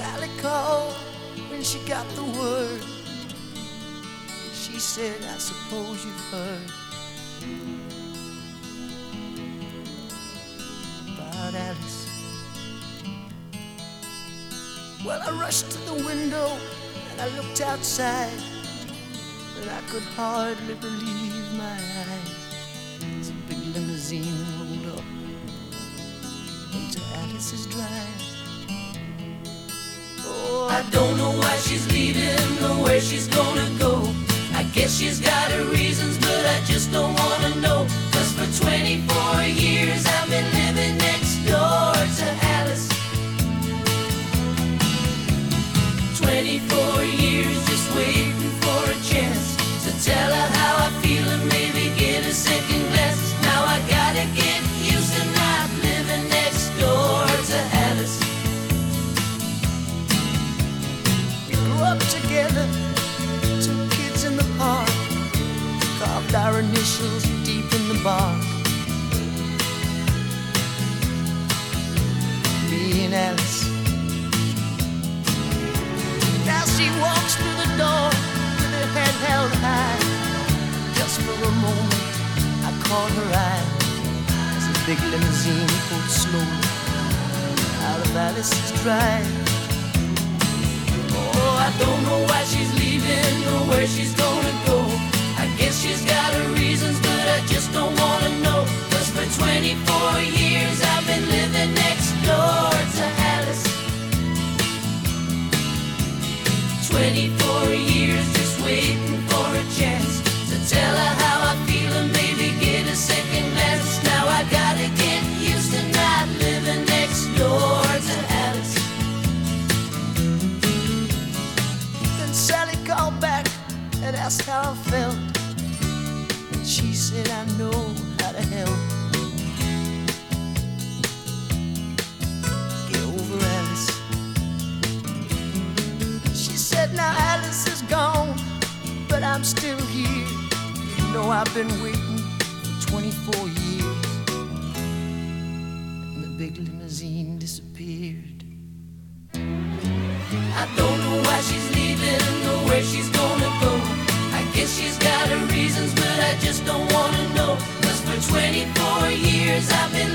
Sally called when she got the word. She said, I suppose you've heard about Alice. Well, I rushed to the window and I looked outside, and I could hardly believe my eyes as a big limousine rolled up into Alice's drive. Oh, I don't know why she's leaving or where she's gonna go. I guess she's got her reasons, but I just don't wanna know. 'Cause for 24 years I've been living next door to Alice. 24 years just waiting for a chance to tell her how I feel and maybe get a second glance. Now I gotta get used to not living next door to Alice. We grew up together, two kids in the park, carved our initials deep in the bark. Me and Alice. Now she walks through the door with her head held high. Just for a moment I caught her eye as the big limousine pulled slowly out of Alice's drive. Oh, I don't know why she's leaving or where she's gonna go. I guess she's got her reasons, but I just don't wanna know. 'Cause for 24 years I've been living next door to Alice. 24 years just waiting for a chance to tell her how I feel and maybe get a second glance. Now I gotta get used to not living next door to Alice. Then Sally called back and asked how I felt, and she said, I know how to help. Get over Alice. She said, now Alice is gone, but I'm still here. You know I've been waiting for 24 years. And the big limousine disappeared. I don't know why she's leaving or where she's gonna go. I guess she's got her reasons, but I just don't wanna know. 'Cause for 24 years I've been